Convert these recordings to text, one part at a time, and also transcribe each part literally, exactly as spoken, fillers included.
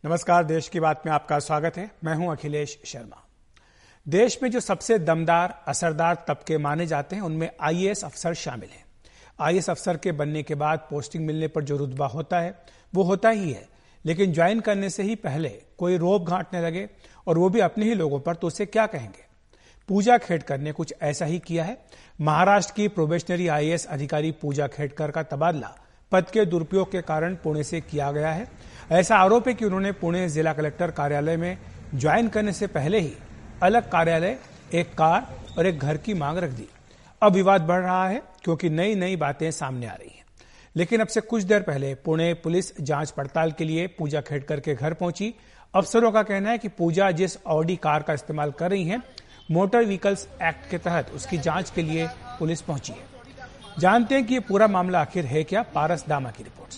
नमस्कार, देश की बात में आपका स्वागत है। मैं हूं अखिलेश शर्मा। देश में जो सबसे दमदार असरदार तबके माने जाते हैं उनमें आईएएस अफसर शामिल हैं। आईएएस अफसर के बनने के बाद पोस्टिंग मिलने पर जो रुतबा होता है वो होता ही है, लेकिन ज्वाइन करने से ही पहले कोई रोब घांटने लगे और वो भी अपने ही लोगों पर, तो उसे क्या कहेंगे। पूजा खेडकर ने कुछ ऐसा ही किया है। महाराष्ट्र की प्रोबेशनरी आईएएस अधिकारी पूजा खेडकर का तबादला पद के दुरुपयोग के कारण पुणे से किया गया है। ऐसा आरोप है कि उन्होंने पुणे जिला कलेक्टर कार्यालय में ज्वाइन करने से पहले ही अलग कार्यालय, एक कार और एक घर की मांग रख दी। अब विवाद बढ़ रहा है क्योंकि नई नई बातें सामने आ रही हैं। लेकिन अब से कुछ देर पहले पुणे पुलिस जांच पड़ताल के लिए पूजा खेडकर के घर पहुंची। अफसरों का कहना है कि पूजा जिस ऑडी कार का इस्तेमाल कर रही हैं, मोटर व्हीकल्स एक्ट के तहत उसकी जांच के लिए पुलिस पहुंची है। जानते हैं कि ये पूरा मामला आखिर है क्या। पारस दामा की रिपोर्ट।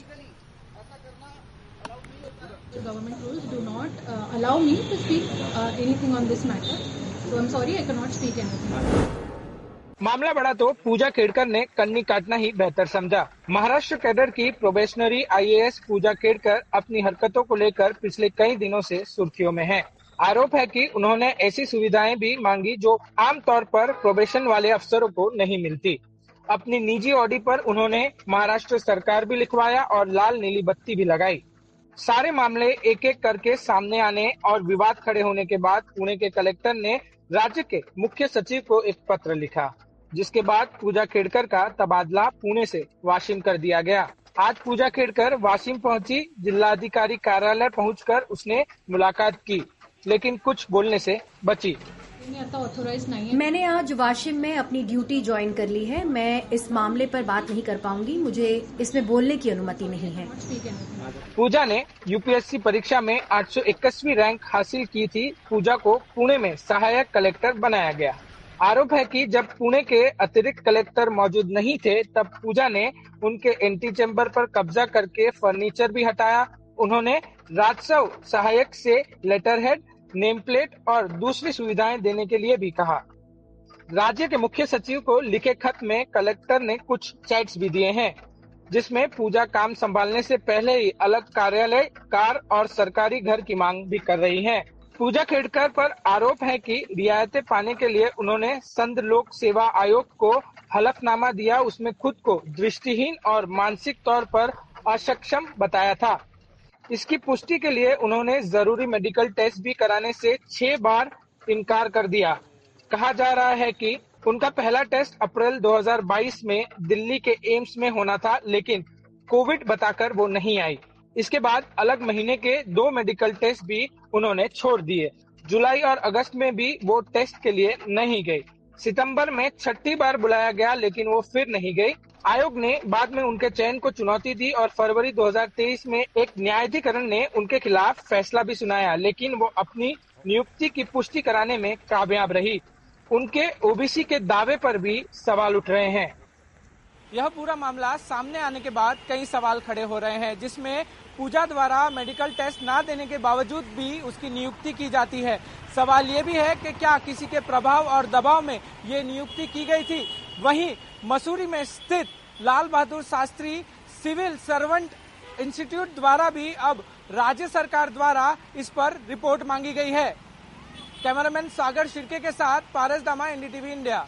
Government rules do not uh, allow me to speak uh, anything on this matter. So I'm sorry, I cannot speak anything. मामला बढ़ा तो पूजा खेडकर ने कन्नी काटना ही बेहतर समझा। महाराष्ट्र कैडर की प्रोबेशनरी आईएएस पूजा खेडकर अपनी हरकतों को लेकर पिछले कई दिनों से सुर्खियों में है। आरोप है कि उन्होंने ऐसी सुविधाएं भी मांगी जो आमतौर पर प्रोबेशन वाले अफसरों को नहीं मिलती। अपनी निजी ऑडी पर उन्होंने महाराष्ट्र सरकार भी लिखवाया और लाल नीली बत्ती भी लगाई। सारे मामले एक एक करके सामने आने और विवाद खड़े होने के बाद पुणे के कलेक्टर ने राज्य के मुख्य सचिव को एक पत्र लिखा, जिसके बाद पूजा खेडकर का तबादला पुणे से वाशिम कर दिया गया। आज पूजा खेडकर वाशिम पहुंची। जिलाधिकारी कार्यालय पहुंचकर उसने मुलाकात की, लेकिन कुछ बोलने से बची। मैंने आज वाशिम में अपनी ड्यूटी ज्वाइन कर ली है। मैं इस मामले पर बात नहीं कर पाऊंगी, मुझे इसमें बोलने की अनुमति नहीं है। पूजा ने यूपीएससी परीक्षा में आठ सौ इक्कीसवीं रैंक हासिल की थी। पूजा को पुणे में सहायक कलेक्टर बनाया गया। आरोप है कि जब पुणे के अतिरिक्त कलेक्टर मौजूद नहीं थे, तब पूजा ने उनके एंटी चैम्बर पर कब्जा करके फर्नीचर भी हटाया। उन्होंने राजस्व सहायक से लेटर हेड, नेम प्लेट और दूसरी सुविधाएं देने के लिए भी कहा। राज्य के मुख्य सचिव को लिखे खत में कलेक्टर ने कुछ चैट्स भी दिए हैं, जिसमें पूजा काम संभालने से पहले ही अलग कार्यालय, कार और सरकारी घर की मांग भी कर रही हैं। पूजा खेडकर पर आरोप है कि रियायतें पाने के लिए उन्होंने संघ लोक सेवा आयोग को हलफनामा दिया। उसमें खुद को दृष्टिहीन और मानसिक तौर पर अक्षम बताया था। इसकी पुष्टि के लिए उन्होंने जरूरी मेडिकल टेस्ट भी कराने से छह बार इनकार कर दिया। कहा जा रहा है कि उनका पहला टेस्ट अप्रैल दो हज़ार बाईस में दिल्ली के एम्स में होना था, लेकिन कोविड बताकर वो नहीं आई। इसके बाद अलग महीने के दो मेडिकल टेस्ट भी उन्होंने छोड़ दिए। जुलाई और अगस्त में भी वो टेस्ट के लिए नहीं गई। सितंबर में छठी बार बुलाया गया, लेकिन वो फिर नहीं गई। आयोग ने बाद में उनके चयन को चुनौती दी और फरवरी दो हज़ार तेईस में एक न्यायाधिकरण ने उनके खिलाफ फैसला भी सुनाया, लेकिन वो अपनी नियुक्ति की पुष्टि कराने में कामयाब रही। उनके ओबीसी के दावे पर भी सवाल उठ रहे हैं। यह पूरा मामला सामने आने के बाद कई सवाल खड़े हो रहे हैं, जिसमें पूजा द्वारा मेडिकल टेस्ट न देने के बावजूद भी उसकी नियुक्ति की जाती है। सवाल ये भी है कि क्या किसी के प्रभाव और दबाव में ये नियुक्ति की गई थी। वहीं मसूरी में स्थित Lal Bahadur Shastri civil servant institute द्वारा भी अब राज्य सरकार द्वारा इस पर रिपोर्ट मांगी गई है। कैमरामैन सागर शिर्के के साथ पारस दामा, एनडीटीवी इंडिया।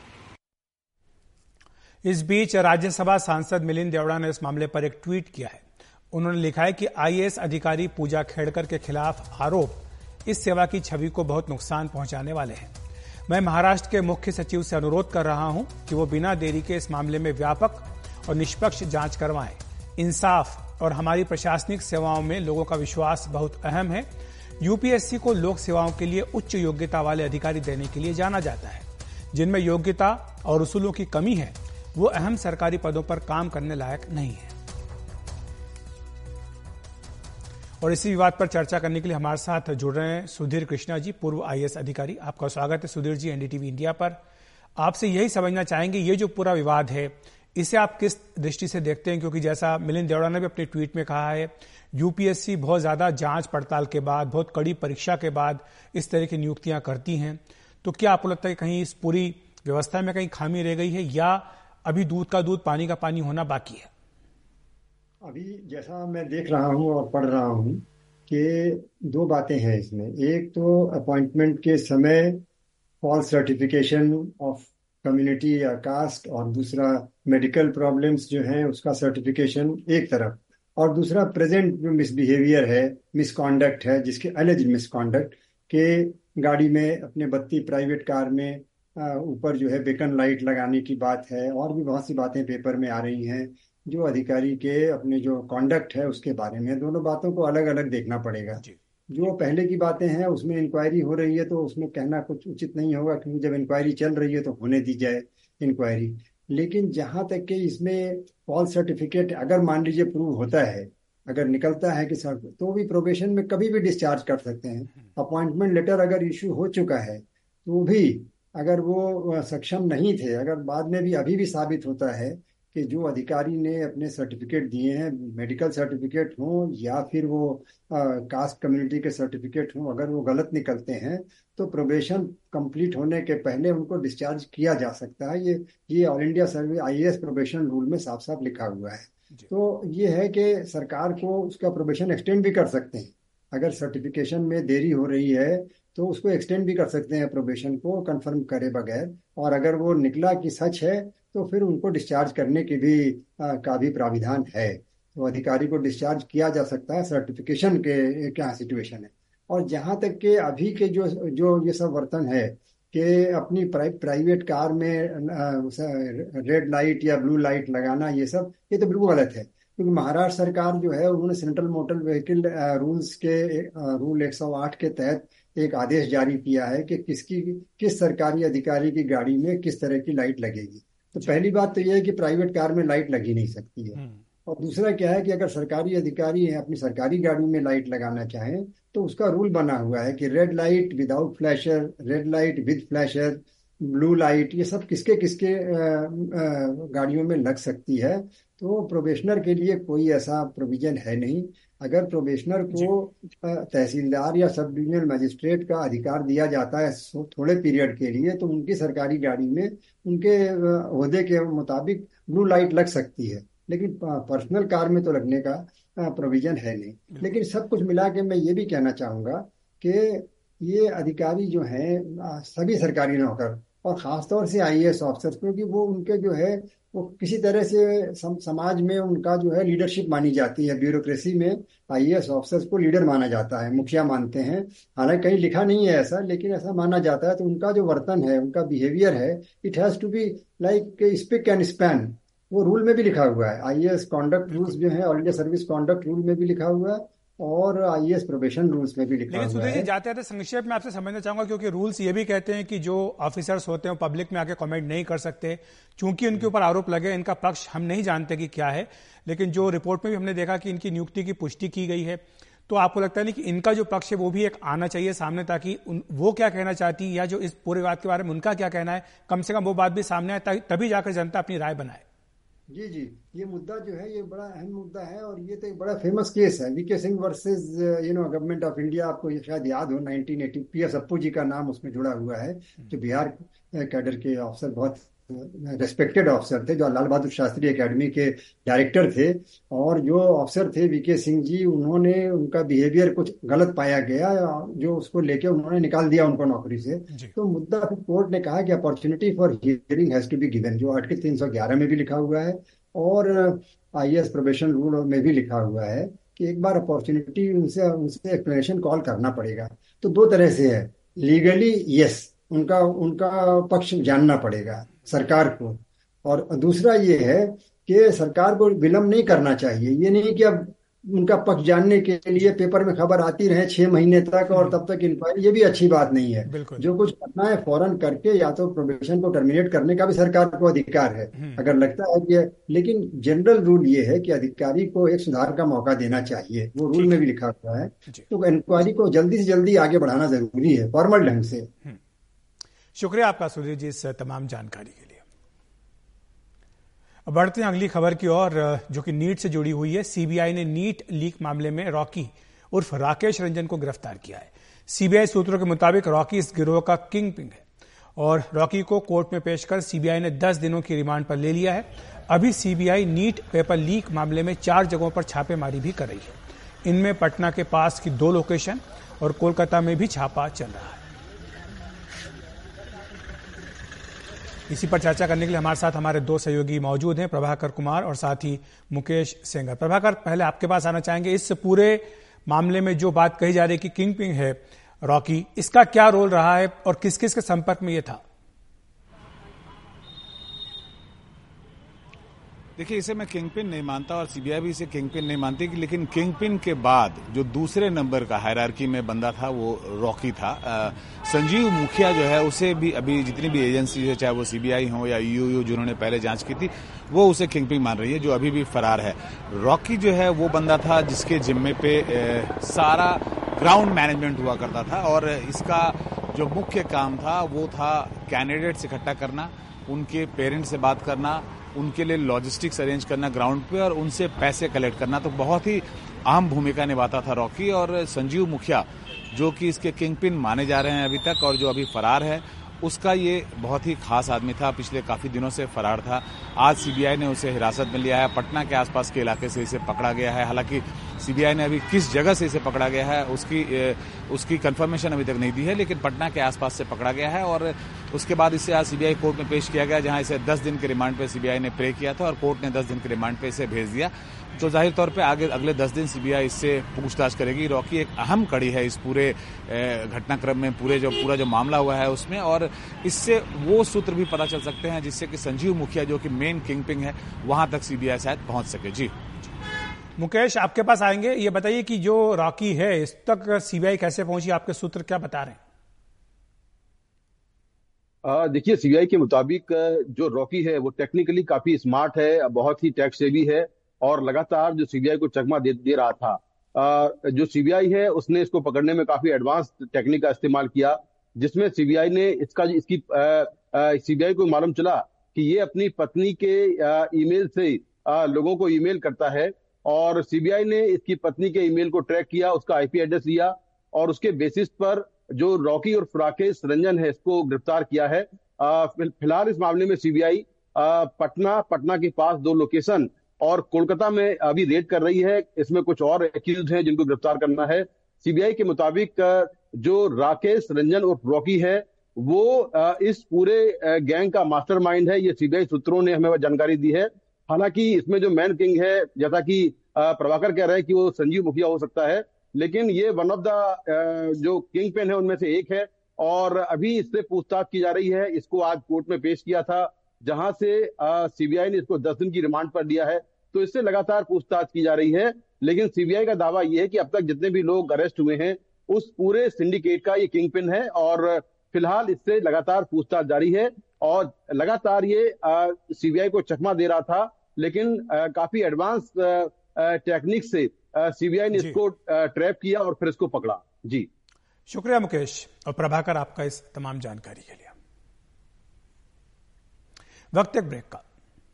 इस बीच राज्यसभा सांसद मिलिंद देवड़ा ने इस मामले पर एक ट्वीट किया है। उन्होंने लिखा है कि आईएएस अधिकारी पूजा खेडकर के खिलाफ आरोप इस सेवा की छवि को बहुत नुकसान पहुंचाने वाले हैं। मैं महाराष्ट्र के मुख्य सचिव से अनुरोध कर रहा हूं कि वो बिना देरी के इस मामले में व्यापक और निष्पक्ष जांच करवाएं। इंसाफ और हमारी प्रशासनिक सेवाओं में लोगों का विश्वास बहुत अहम है। यूपीएससी को लोक सेवाओं के लिए उच्च योग्यता वाले अधिकारी देने के लिए जाना जाता है। जिनमें योग्यता और उसूलों की कमी है, वो अहम सरकारी पदों पर काम करने लायक नहीं है। और इसी विवाद पर चर्चा करने के लिए हमारे साथ जुड़ रहे हैं सुधीर कृष्णा जी, पूर्व आईएएस अधिकारी। आपका स्वागत है सुधीर जी, एनडीटीवी इंडिया पर। आपसे यही समझना चाहेंगे, ये जो पूरा विवाद है इसे आप किस दृष्टि से देखते हैं, क्योंकि जैसा मिलिंद देवड़ा ने भी अपने ट्वीट में कहा है, यूपीएससी बहुत ज्यादा जांच पड़ताल के बाद, बहुत कड़ी परीक्षा के बाद इस तरह की नियुक्तियां करती हैं। तो क्या आपको लगता है कि कहीं इस पूरी व्यवस्था में कहीं खामी रह गई है, या अभी दूध का दूध पानी का पानी होना बाकी है? अभी जैसा मैं देख रहा हूं और पढ़ रहा हूं कि दो बातें हैं इसमें। एक तो अपॉइंटमेंट के समय फॉल्स सर्टिफिकेशन ऑफ कम्युनिटी या कास्ट, और दूसरा मेडिकल प्रॉब्लम्स जो हैं उसका सर्टिफिकेशन एक तरफ, और दूसरा प्रेजेंट जो मिसबिहेवियर है, मिसकॉन्डक्ट है, जिसके एलिज मिसकॉन्डक्ट के गाड़ी में अपने बत्ती प्राइवेट कार में ऊपर जो है बेकन लाइट लगाने की बात है, और भी बहुत सी बातें पेपर में आ रही हैं जो अधिकारी के अपने जो कॉन्डक्ट है उसके बारे में। दोनों बातों को अलग अलग देखना पड़ेगा। जो पहले की बातें हैं उसमें इंक्वायरी हो रही है तो उसमें कहना कुछ उचित नहीं होगा, क्योंकि जब इंक्वायरी चल रही है तो होने दी जाए इंक्वायरी। लेकिन जहां तक कि इसमें फॉल्स सर्टिफिकेट अगर मान लीजिए प्रूव होता है, अगर निकलता है कि सर, तो भी प्रोबेशन में कभी भी डिस्चार्ज कर सकते हैं। अपॉइंटमेंट लेटर अगर इश्यू हो चुका है तो भी अगर वो सक्षम नहीं थे, अगर बाद में भी अभी भी साबित होता है कि जो अधिकारी ने अपने सर्टिफिकेट दिए हैं, मेडिकल सर्टिफिकेट हो या फिर वो कास्ट कम्युनिटी के सर्टिफिकेट हो, अगर वो गलत निकलते हैं तो प्रोबेशन कंप्लीट होने के पहले उनको डिस्चार्ज किया जा सकता है। ये ये all India service IAS probation rule में साफ साफ लिखा हुआ है। तो ये है कि सरकार को उसका प्रोबेशन एक्सटेंड भी कर सकते हैं। अगर सर्टिफिकेशन में देरी हो रही है तो उसको एक्सटेंड भी कर सकते हैं प्रोबेशन को कंफर्म करे बगैर, और अगर वो निकला कि सच है तो फिर उनको डिस्चार्ज करने की भी आ, का भी प्राविधान है। तो अधिकारी को डिस्चार्ज किया जा सकता है सर्टिफिकेशन के क्या सिचुएशन है। और जहां तक के अभी के जो जो ये सब वर्तन है कि अपनी प्राइ, प्राइवेट कार में रेड लाइट या ब्लू लाइट लगाना, ये सब ये तो बिल्कुल गलत है। क्योंकि महाराष्ट्र सरकार जो है उन्होंने सेंट्रल मोटर व्हीकल रूल्स के रूल एक सौ आठ के तहत एक आदेश जारी किया है कि किसकी किस सरकारी अधिकारी की गाड़ी में किस तरह की लाइट लगेगी। तो पहली बात तो यह है कि प्राइवेट कार में लाइट लगी नहीं सकती है, और दूसरा क्या है कि अगर सरकारी अधिकारी है अपनी सरकारी गाड़ी में लाइट लगाना चाहें तो उसका रूल बना हुआ है कि red light without flasher, red light with flasher, blue light, ये सब किसके किसके गाड़ियों में लग सकती है। तो प्रोबेशनर के लिए कोई ऐसा प्रोविजन है नहीं। अगर प्रोबेशनर को तहसीलदार या सब डिविजनल मजिस्ट्रेट का अधिकार दिया जाता है थोड़े पीरियड के लिए, तो उनकी सरकारी गाड़ी में उनके ओहदे के मुताबिक ब्लू लाइट लग सकती है, लेकिन पर्सनल कार में तो लगने का प्रोविजन है नहीं। लेकिन सब कुछ मिला के मैं ये भी कहना चाहूँगा कि ये अधिकारी जो हैं सभी सरकारी नौकर, और ख़ासतौर से आईएएस ऑफिसर्स, क्योंकि वो उनके जो है वो किसी तरह से सम, समाज में उनका जो है लीडरशिप मानी जाती है। ब्यूरोक्रेसी में आईएएस ऑफिसर्स को लीडर माना जाता है, मुखिया मानते हैं। हालांकि कहीं लिखा नहीं है ऐसा, लेकिन ऐसा माना जाता है। तो उनका जो वर्तन है, उनका बिहेवियर है, it has to be like spick and span. वो रूल में भी लिखा हुआ है, आईएएस कॉन्डक्ट रूल्स जो है all India service conduct rule में भी लिखा हुआ है, और आईएएस प्रोबेशन रूल्स में भी लिखा हुआ है। लेकिन सुधीर जी, जाते जाते संक्षेप में आपसे समझना चाहूंगा, क्योंकि रूल्स ये भी कहते हैं कि जो ऑफिसर्स होते हैं पब्लिक में आके कमेंट नहीं कर सकते, चूंकि उनके ऊपर आरोप लगे। इनका पक्ष हम नहीं जानते कि क्या है, लेकिन जो रिपोर्ट में भी हमने देखा कि इनकी नियुक्ति की पुष्टि की गई है। तो आपको लगता नहीं कि इनका जो पक्ष है वो भी एक आना चाहिए सामने, ताकि उन, वो क्या कहना चाहती है या जो इस पूरे बात के बारे में उनका क्या कहना है, कम से कम वो बात भी सामने आए, तभी जाकर जनता अपनी राय बनाए। जी जी, ये मुद्दा जो है ये बड़ा अहम मुद्दा है, और ये तो एक बड़ा फेमस केस है, VK Singh versus you know government of India. आपको ये शायद याद हो, nineteen eighty P S Appu ji का नाम उसमें जुड़ा हुआ है, जो बिहार कैडर के ऑफिसर, बहुत रेस्पेक्टेड ऑफिसर थे, जो लाल बहादुर शास्त्री एकेडमी के डायरेक्टर थे। और जो ऑफिसर थे वीके सिंह जी, उन्होंने उनका बिहेवियर कुछ गलत पाया गया, जो उसको लेके उन्होंने निकाल दिया उनको नौकरी से। तो मुद्दा फिर कोर्ट ने कहा कि opportunity for hearing has to be given, जो आर्टिकल तीन सौ ग्यारह में भी लिखा हुआ है और आईएएस प्रोबेशन रूल में भी लिखा हुआ है कि एक बार अपॉर्चुनिटी उनसे उनसे एक्सप्लेनेशन कॉल करना पड़ेगा। तो दो तरह से है, लीगली यस, उनका उनका पक्ष जानना पड़ेगा सरकार को, और दूसरा ये है कि सरकार को विलंब नहीं करना चाहिए। ये नहीं कि अब उनका पक्ष जानने के लिए पेपर में खबर आती रहे छह महीने तक और तब तक इंक्वायरी, ये भी अच्छी बात नहीं है। जो कुछ करना है फौरन करके, या तो प्रोबेशन को टर्मिनेट करने का भी सरकार को अधिकार है अगर लगता है कि, लेकिन जनरल रूल ये है कि अधिकारी को एक सुधार का मौका देना चाहिए, वो रूल में भी लिखा हुआ है। तो इंक्वायरी को जल्दी से जल्दी आगे बढ़ाना जरूरी है फॉर्मल ढंग से। शुक्रिया आपका सुधीर जी इस तमाम जानकारी के लिए। अब बढ़ते हैं अगली खबर की ओर, जो कि नीट से जुड़ी हुई है। सीबीआई ने नीट लीक मामले में रॉकी उर्फ राकेश रंजन को गिरफ्तार किया है। सीबीआई सूत्रों के मुताबिक रॉकी इस गिरोह का किंग पिन है और रॉकी को कोर्ट में पेश कर सीबीआई ने दस दिनों की रिमांड पर ले लिया है। अभी सीबीआई नीट पेपर लीक मामले में चार जगहों पर छापेमारी भी कर रही है। इनमें पटना के पास की दो लोकेशन और कोलकाता में भी छापा चल रहा है। इसी पर चर्चा करने के लिए हमारे साथ हमारे दो सहयोगी मौजूद हैं, प्रभाकर कुमार और साथ ही मुकेश सेंगर। प्रभाकर, पहले आपके पास आना चाहेंगे। इस पूरे मामले में जो बात कही जा रही है कि किंग पिन है रॉकी, इसका क्या रोल रहा है और किस किस के संपर्क में ये था? देखिए, इसे मैं किंग पिन नहीं मानता और सीबीआई भी इसे किंग पिन नहीं मानती, लेकिन किंग पिन के बाद जो दूसरे नंबर का हायरार्की में बंदा था वो रॉकी था। आ, संजीव मुखिया जो है उसे भी अभी जितनी भी एजेंसी है, चाहे वो सीबीआई हो या ईओयू जिन्होंने पहले जांच की थी, वो उसे किंग पिन मान रही है, जो अभी भी फरार है। रॉकी जो है वो बंदा था जिसके जिम्मे पे ए, सारा ग्राउंड मैनेजमेंट हुआ करता था और इसका जो मुख्य काम था वो था कैंडिडेट्स इकट्ठा करना, उनके पेरेंट्स से बात करना, उनके लिए लॉजिस्टिक्स अरेंज करना ग्राउंड पे और उनसे पैसे कलेक्ट करना। तो बहुत ही अहम भूमिका निभाता था रॉकी। और संजीव मुखिया जो कि इसके किंग पिन माने जा रहे हैं अभी तक और जो अभी फरार है, उसका ये बहुत ही खास आदमी था, पिछले काफी दिनों से फरार था। आज सीबीआई ने उसे हिरासत में लिया है, पटना के आसपास के इलाके से इसे पकड़ा गया है। हालांकि सीबीआई ने अभी किस जगह से इसे पकड़ा गया है उसकी उसकी कंफर्मेशन अभी तक नहीं दी है, लेकिन पटना के आसपास से पकड़ा गया है और उसके बाद इसे आज सीबीआई कोर्ट में पेश किया गया, जहां इसे दस दिन के रिमांड पे सीबीआई ने प्रे किया था और कोर्ट ने दस दिन के रिमांड पे इसे भेज दिया। तो जाहिर तौर पे आगे अगले दस दिन सीबीआई इससे पूछताछ करेगी। रॉकी एक अहम कड़ी है इस पूरे घटनाक्रम में, पूरे जो पूरा जो मामला हुआ है उसमें, और इससे वो सूत्र भी पता चल सकते हैं जिससे कि संजीव मुखिया जो कि मेन किंग पिन है वहां तक सीबीआई शायद पहुंच सके। जी मुकेश, आपके पास आएंगे। ये बताइए कि जो रॉकी है इस तक सीबीआई कैसे पहुंची, आपके सूत्र क्या बता रहे हैं? देखिए, सीबीआई के मुताबिक जो रॉकी है वो टेक्निकली काफी स्मार्ट है, बहुत ही टैक्स सेवी है और लगातार जो सीबीआई को चकमा दे, दे रहा था। आ, जो सीबीआई है उसने इसको पकड़ने में काफी एडवांस टेक्निक का इस्तेमाल किया, जिसमें सीबीआई ने इसका इसकी सीबीआई को मालूम चला कि ये अपनी पत्नी के ईमेल से आ, लोगों को ईमेल करता है और सीबीआई ने इसकी पत्नी के ईमेल को ट्रैक किया, उसका आईपी एड्रेस लिया और उसके बेसिस पर जो रॉकी और राकेश रंजन है इसको गिरफ्तार किया है। फिलहाल इस मामले में सीबीआई पटना पटना के पास दो लोकेशन और कोलकाता में अभी रेड कर रही है। इसमें कुछ और एक्यूज हैं जिनको गिरफ्तार करना है। सीबीआई के मुताबिक जो राकेश रंजन और रॉकी है वो इस पूरे गैंग का मास्टरमाइंड है, ये सीबीआई सूत्रों ने हमें जानकारी दी है। हालांकि इसमें जो मैन किंग है, जैसा कि प्रभाकर कह रहे हैं कि वो संजीव मुखिया हो सकता है, लेकिन ये वन ऑफ द जो किंग पिन है उनमें से एक है और अभी इससे पूछताछ की जा रही है। इसको आज कोर्ट में पेश किया था, जहां से सीबीआई ने इसको दस दिन की रिमांड पर लिया है, तो इससे लगातार पूछताछ की जा रही है। लेकिन सीबीआई का दावा यह है कि अब तक जितने भी लोग अरेस्ट हुए हैं उस पूरे सिंडिकेट का ये किंग पिन है और फिलहाल इससे लगातार पूछताछ जारी है और लगातार ये सीबीआई को चकमा दे रहा था, लेकिन आ, काफी एडवांस टेक्निक से सीबीआई ने इसको ट्रैप किया और फिर इसको पकड़ा। जी शुक्रिया मुकेश और प्रभाकर आपका इस तमाम जानकारी के लिए। वक्त एक ब्रेक का।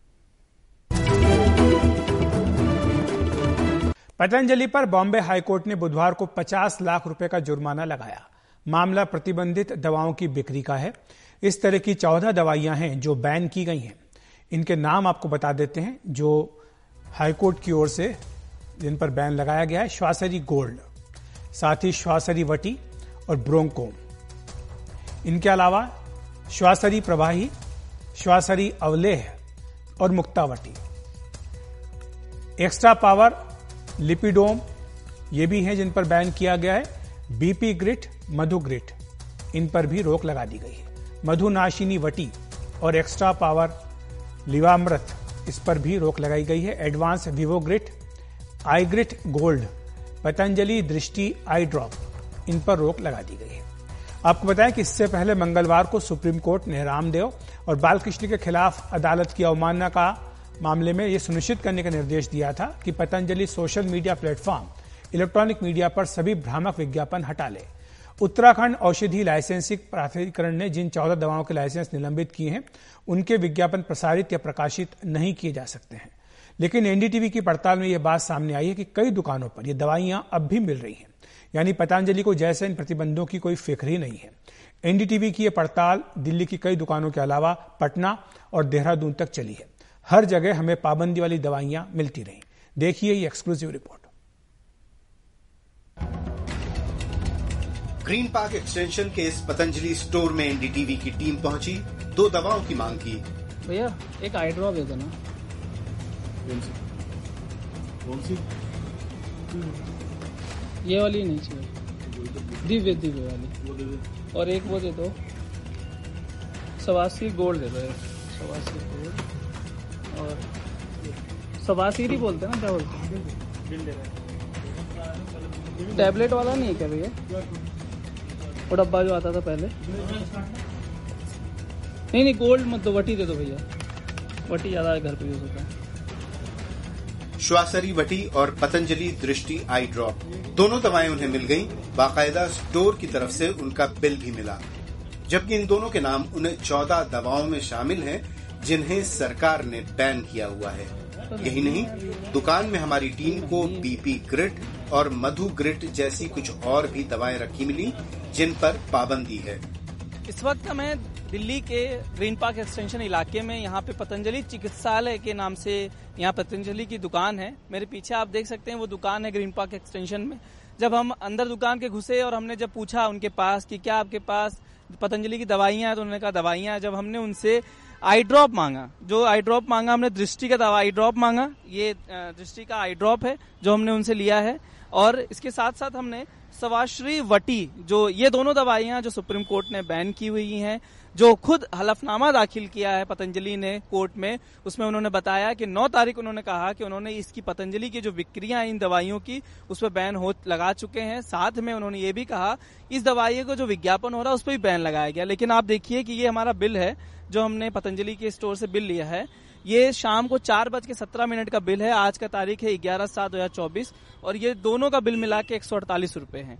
पतंजलि पर बॉम्बे हाईकोर्ट ने बुधवार को पचास लाख रुपए का जुर्माना लगाया। मामला प्रतिबंधित दवाओं की बिक्री का है। इस तरह की चौदह दवाइयां हैं जो बैन की गई हैं। इनके नाम आपको बता देते हैं जो हाईकोर्ट की ओर से जिन पर बैन लगाया गया है। श्वासरी गोल्ड, साथ ही श्वासरी वटी और ब्रोंकोम। इनके अलावा श्वासरी प्रवाही, श्वासरी अवलेह और मुक्तावटी। एक्स्ट्रा पावर, लिपिडोम ये भी हैं जिन पर बैन किया गया है। बीपी ग्रिट, मधु ग्रिट, इन पर भी रोक लगा दी गई है। मधुनाशिनी वटी और एक्स्ट्रा पावर लिवामृत, इस पर भी रोक लगाई गई है। एडवांस विवोग्रिट, Eyegrit gold, Patanjali Drishti eye drop, इन पर रोक लगा दी गई है। आपको बताएं कि इससे पहले मंगलवार को सुप्रीम कोर्ट ने रामदेव और बालकृष्ण के खिलाफ अदालत की अवमानना का मामले में यह सुनिश्चित करने का निर्देश दिया था कि Patanjali social media platform electronic media पर सभी भ्रामक विज्ञापन हटा ले। उत्तराखंड औषधि लाइसेंसिंग प्राधिकरण ने जिन चौदह दवाओं के लाइसेंस निलंबित किए हैं उनके विज्ञापन प्रसारित या प्रकाशित नहीं किए जा सकते हैं। लेकिन एनडीटीवी की पड़ताल में यह बात सामने आई है कि कई दुकानों पर ये दवाइयां अब भी मिल रही हैं, यानी पतंजलि को जैसे इन प्रतिबंधों की कोई फिक्र ही नहीं है। एनडीटीवी की यह पड़ताल दिल्ली की कई दुकानों के अलावा पटना और देहरादून तक चली है। हर जगह हमें पाबंदी वाली दवाइयां मिलती रहीं। देखिए ये exclusive report. Green Park extension के इस पतंजलि स्टोर में एनडीटीवी की टीम पहुंची, दो दवाओं की मांग की। भैया एक आई ड्रॉप दे देना। कौन सी? ये वाली नहीं चाहिए, दिव्य दिव्य वाली, और एक वो दे दो सवासी गोल्ड दे दो, सवासी गोल्ड। और सवासी ही बोलते हैं ना, क्या बोलते हैं? टैबलेट वाला नहीं है क्या भैया? वो डब्बा जो आता था पहले। नहीं नहीं गोल्ड मत दो, वटी दे दो भैया, वटी ज्यादा घर पे यूज होता है। श्वासरी वटी और पतंजलि दृष्टि आई ड्रॉप, दोनों दवाएं उन्हें मिल गईं। बाकायदा स्टोर की तरफ से उनका बिल भी मिला, जबकि इन दोनों के नाम उन चौदह दवाओं में शामिल हैं जिन्हें सरकार ने बैन किया हुआ है। यही नहीं, दुकान में हमारी टीम को बीपी ग्रिड और मधु ग्रिड जैसी कुछ और भी दवाएं रखी मिली जिन पर पाबंदी है। इस वक्त मैं दिल्ली के ग्रीन पार्क एक्सटेंशन इलाके में, यहाँ पे पतंजलि चिकित्सालय के नाम से यहाँ पतंजलि की दुकान है। मेरे पीछे आप देख सकते हैं वो दुकान है ग्रीन पार्क एक्सटेंशन में। जब हम अंदर दुकान के घुसे और हमने जब पूछा उनके पास कि क्या आपके पास पतंजलि की दवाइयां हैं, तो उन्होंने कहा दवाइयां। जब हमने उनसे आई ड्रॉप मांगा, जो आई ड्रॉप मांगा हमने दृष्टि का दवा आई ड्रॉप मांगा, ये दृष्टि का आई ड्रॉप है जो हमने उनसे लिया है। और इसके साथ साथ हमने सवाश्री वटी, जो ये दोनों दवाइयां जो सुप्रीम कोर्ट ने बैन की हुई हैं, जो खुद हलफनामा दाखिल किया है पतंजलि ने कोर्ट में, उसमें उन्होंने बताया कि नौ तारीख उन्होंने कहा कि उन्होंने इसकी पतंजलि की जो बिक्रियां इन दवाइयों की उस पर बैन हो लगा चुके हैं। साथ में उन्होंने ये भी कहा इस दवाई को जो विज्ञापन हो रहा है उस पर भी बैन लगाया गया। लेकिन आप देखिए कि ये हमारा बिल है जो हमने पतंजलि के स्टोर से बिल लिया है, ये शाम को चार बज के सत्रह मिनट का बिल है। आज का तारीख है ग्यारह सात दो हजार चौबीस और ये दोनों का बिल मिला के एक सौ अड़तालीस रुपए है।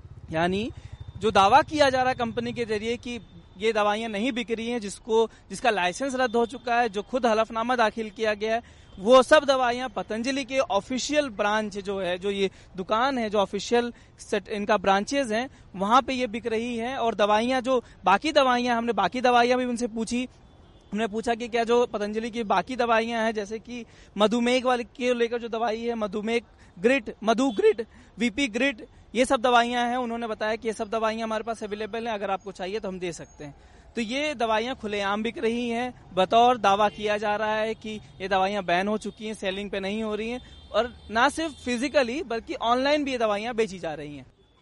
यानी जो दावा किया जा रहा है कंपनी के जरिए कि ये दवाइयां नहीं बिक रही हैं, जिसको जिसका लाइसेंस रद्द हो चुका है, जो खुद हलफनामा दाखिल किया गया है, वो सब दवाइयां पतंजलि के ऑफिशियल ब्रांच जो है, जो ये दुकान है, जो ऑफिशियल इनका ब्रांचेज हैं, वहां पे ये बिक रही हैं। और दवाइयां जो बाकी दवाइयां, हमने बाकी दवाइयां भी उनसे पूछी। हमने पूछा कि क्या जो पतंजलि की बाकी दवाइयां हैं, जैसे कि मधुमेह वाले के लेकर जो दवाई है, मधुमेह grit, Madhu grit, BP grit, ये सब दवाइयां हैं। उन्होंने बताया कि ये सब दवाइयां हमारे पास अवेलेबल हैं, अगर आपको चाहिए तो हम दे सकते हैं। तो ये दवाइयां खुलेआम बिक रही हैं। बतौर दावा किया जा रहा है कि ये दवाइयां बैन हो चुकी हैं, सेलिंग पे नहीं हो रही हैं, और ना सिर्फ फिजिकली बल्कि ऑनलाइन भी ये दवाइयां बेची जा रही हैं।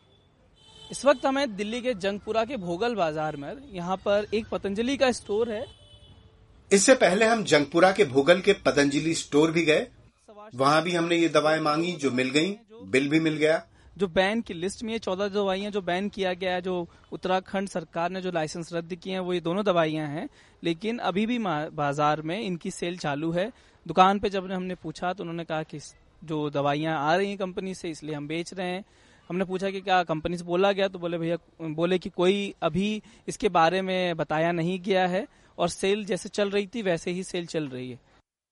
इस वक्त हमें दिल्ली के जंगपुरा के भोगल बाजार में, यहाँ पर एक पतंजलि का स्टोर है। इससे पहले हम जंगपुरा के भोगल के पतंजलि स्टोर भी गए, वहां भी हमने ये दवाएं मांगी जो मिल गईं, बिल भी मिल गया। जो बैन की लिस्ट में ये चौदह दवाइयां जो बैन किया गया है, जो उत्तराखंड सरकार ने जो लाइसेंस रद्द किए हैं, वो ये दोनों दवाइयां हैं। लेकिन अभी भी बाजार में इनकी सेल चालू है। दुकान पे जब हमने पूछा तो उन्होंने कहा कि जो दवाइयां आ रही हैं कंपनी से, इसलिए हम बेच रहे हैं। हमने पूछा कि क्या कंपनी से बोला गया, तो बोले भैया बोले कि कोई अभी इसके बारे में बताया नहीं गया है, और सेल जैसे चल रही थी वैसे ही सेल चल रही है।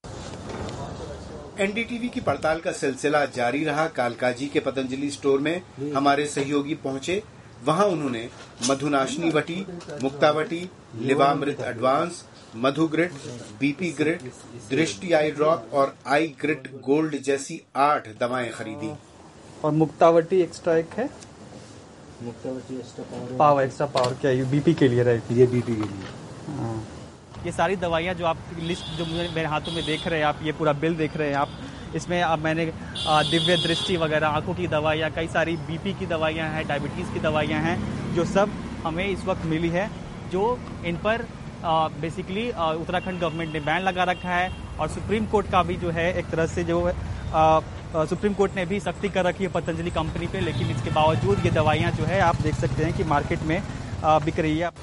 एनडीटीवी की पड़ताल का सिलसिला जारी रहा। कालकाजी के पतंजलि स्टोर में हमारे सहयोगी पहुंचे, वहां उन्होंने Madhunashini Vati, Muktavati, Livamrit advance, Madhu grit, BP grit, Drishti eye drop और आई ग्रिड गोल्ड जैसी आठ दवाएं खरीदी। और मुक्तावटी एक्स्ट्रा एक है, Muktavati extra power power extra power क्या है, बीपी के लिए रहेगी, ये बीपी के लिए। हाँ। ये सारी दवाइयाँ जो आप लिस्ट जो मेरे हाथों में देख रहे हैं आप, ये पूरा बिल देख रहे हैं आप, इसमें अब मैंने दिव्य दृष्टि वगैरह, आंखों की दवाइयाँ, कई सारी बीपी की दवाइयाँ हैं, डायबिटीज़ की दवाइयाँ हैं, जो सब हमें इस वक्त मिली है, जो इन पर बेसिकली उत्तराखंड गवर्नमेंट ने बैन लगा रखा है। और सुप्रीम कोर्ट का भी जो है एक तरह से जो आ, सुप्रीम कोर्ट ने भी सख्ती कर रखी है पतंजलि कंपनी पे, लेकिन इसके बावजूद ये दवाइयाँ जो है आप देख सकते हैं कि मार्केट में बिक रही है।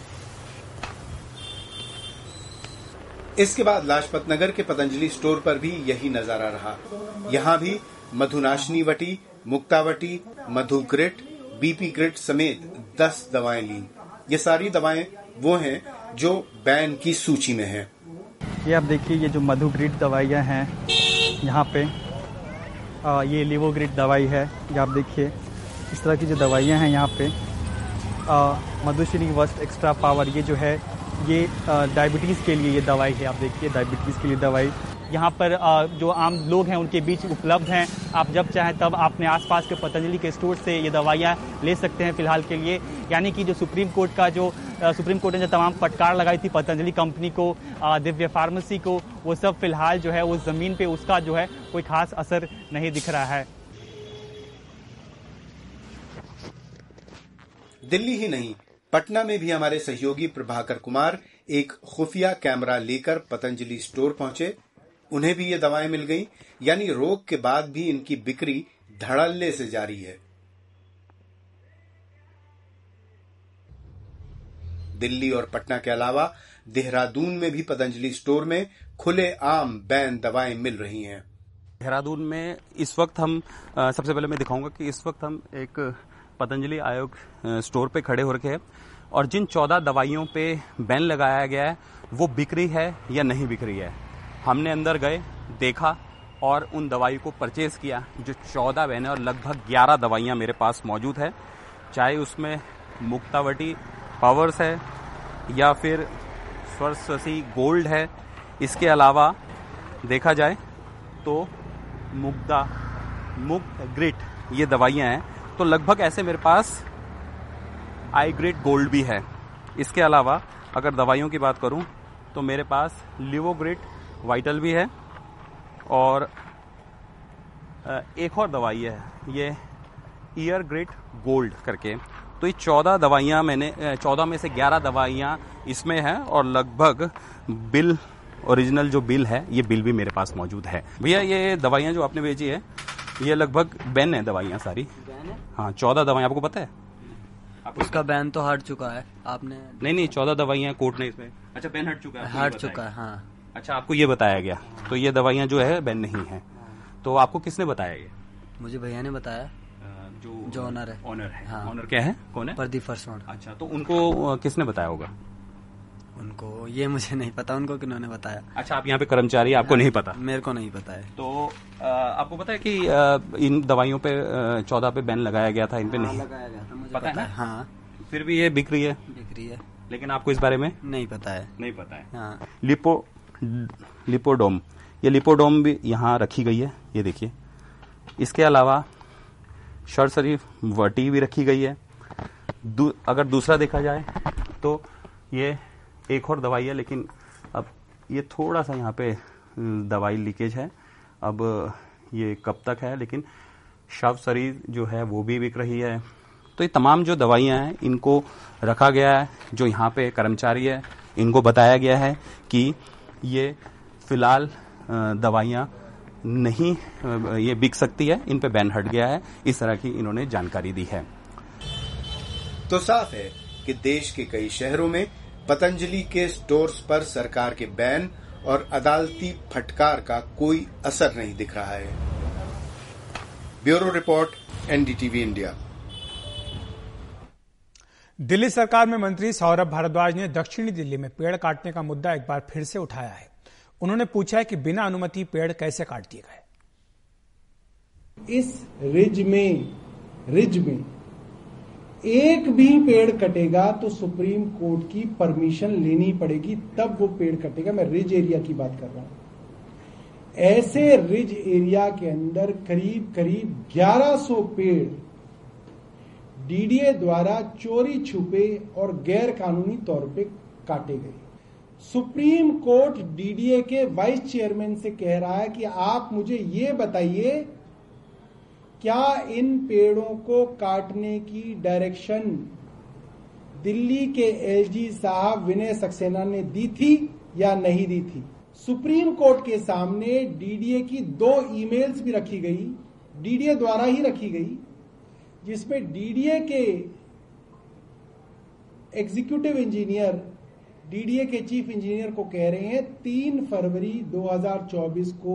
इसके बाद लाजपत नगर के पतंजलि स्टोर पर भी यही नजारा रहा। यहाँ भी Madhunashini Vati, Muktavati, Madhu grit, BP grit समेत दस दवाएं ली। ये सारी दवाएं वो हैं जो बैन की सूची में हैं। ये आप देखिए, ये जो मधु ग्रिड दवाइयाँ हैं यहाँ पे, आ, ये लिवोग्रिड दवाई है, ये आप देखिए इस तरह की जो दवाइयाँ हैं यहाँ पे। मधुश्री वस्ट एक्स्ट्रा पावर, ये जो है ये डायबिटीज़ के लिए ये दवाई है, आप देखिए डायबिटीज़ के लिए दवाई। यहाँ पर जो आम लोग हैं उनके बीच उपलब्ध हैं। आप जब चाहें तब अपने आसपास के पतंजलि के स्टोर से ये दवाइयाँ ले सकते हैं फिलहाल के लिए। यानी कि जो सुप्रीम कोर्ट का जो सुप्रीम कोर्ट ने जो तमाम फटकार लगाई थी पतंजलि कंपनी को, दिव्य फार्मेसी को, वो सब फिलहाल जो है वो जमीन पे उसका जो है कोई खास असर नहीं दिख रहा है। दिल्ली ही नहीं, पटना में भी हमारे सहयोगी प्रभाकर कुमार एक खुफिया कैमरा लेकर पतंजलि स्टोर पहुंचे। उन्हें भी ये दवाएं मिल गईं, यानी रोक के बाद भी इनकी बिक्री धड़ल्ले से जारी है। दिल्ली और पटना के अलावा देहरादून में भी पतंजलि स्टोर में खुले आम बैन दवाएं मिल रही हैं। देहरादून में इस वक्त हम आ, सबसे पहले मैं दिखाऊंगा कि इस वक्त हम एक पतंजलि आयोग स्टोर पे खड़े हो रखे हैं और जिन चौदह दवाइयों पे बैन लगाया गया है वो बिक रही है या नहीं बिक रही है। हमने अंदर गए, देखा और उन दवाई को परचेज किया। जो चौदह बैन है और लगभग ग्यारह दवाइयां मेरे पास मौजूद है, चाहे उसमें मुक्तावटी पावर्स है या फिर स्वरससी गोल्ड है। इसके अलावा देखा जाए तो मुग्धा मुक्त ग्रिट ये दवाइयां हैं, तो लगभग ऐसे मेरे पास आई ग्रेड गोल्ड भी है। इसके अलावा अगर दवाइयों की बात करूं तो मेरे पास लिवोग्रिट वाइटल भी है और एक और दवाई है ये ईयर ग्रेट गोल्ड करके। तो ये चौदह दवाइयां मैंने चौदह में से ग्यारह दवाइयां इसमें हैं और लगभग बिल ओरिजिनल जो बिल है ये बिल भी मेरे पास मौजूद है। भैया ये दवाइयां जो आपने भेजी है ये लगभग बैन है दवाइयां सारी? हाँ, चौदह दवाइयां। आपको पता है? आपको उसका बैन तो हट चुका है। आपने नहीं नहीं चौदह दवाइयां कोर्ट ने इसमें अच्छा बैन हट चुका है? हट चुका है, हाँ। अच्छा, आपको ये बताया गया? तो ये दवाइयां जो है बैन नहीं है। तो आपको किसने बताया ये? मुझे भैया ने बताया, जो जो ऑनर है। ऑनर है, हाँ। ऑनर क्या है? कौन है? प्रदीप फरसोण। अच्छा, तो उनको किसने बताया होगा? उनको ये मुझे नहीं पता, उनको किन्होंने बताया। अच्छा, आप यहाँ पे कर्मचारी, आपको नहीं पता? मेरे को नहीं पता है। तो आ, आपको पता है कि आ, इन दवाइयों पे चौदह पे बैन लगाया गया था, इन पे हाँ, नहीं लगाया गया था, मुझे पता है ना? हाँ। फिर भी ये बिक रही है? बिक रही है, लेकिन आपको इस बारे में नहीं पता है। नहीं पता है। हाँ। लिपो लिपोडोम ये लिपोडोम भी यहाँ रखी गई है, ये देखिए। इसके अलावा शरशरीफ वर्टी भी रखी गई है। दू, अगर दूसरा देखा जाए तो ये एक और दवाई है, लेकिन अब ये थोड़ा सा यहाँ पे दवाई लीकेज है। अब ये कब तक है, लेकिन शव शरीर जो है वो भी बिक रही है। तो ये तमाम जो दवाइयाँ हैं इनको रखा गया है। जो यहाँ पे कर्मचारी है इनको बताया गया है कि ये फिलहाल दवाइयाँ नहीं ये बिक सकती है, इन पे बैन हट गया है। इस तरह की इन्होंने जानकारी दी है। तो साफ है कि देश के कई शहरों में पतंजलि के स्टोर्स पर सरकार के बैन और अदालती फटकार का कोई असर नहीं दिख रहा है। Bureau report, NDTV India. Delhi सरकार में मंत्री सौरभ भारद्वाज ने दक्षिणी दिल्ली में पेड़ काटने का मुद्दा एक बार फिर से उठाया है। उन्होंने पूछा है कि बिना अनुमति पेड़ कैसे काट दिए गए। इस रिज में रिज में एक भी पेड़ कटेगा तो सुप्रीम कोर्ट की परमिशन लेनी पड़ेगी, तब वो पेड़ कटेगा। मैं रिज एरिया की बात कर रहा हूं। ऐसे रिज एरिया के अंदर करीब करीब ग्यारह सौ पेड़ डीडीए द्वारा चोरी छुपे और गैर कानूनी तौर पे काटे गए। सुप्रीम कोर्ट डीडीए के वाइस चेयरमैन से कह रहा है कि आप मुझे ये बताइए, क्या इन पेड़ों को काटने की डायरेक्शन दिल्ली के एलजी साहब विनय सक्सेना ने दी थी या नहीं दी थी? सुप्रीम कोर्ट के सामने डीडीए की दो ईमेल्स भी रखी गई, डीडीए द्वारा ही रखी गई, जिसमें डीडीए के एग्जीक्यूटिव इंजीनियर डीडीए के चीफ इंजीनियर को कह रहे हैं तीन फरवरी दो हज़ार चौबीस को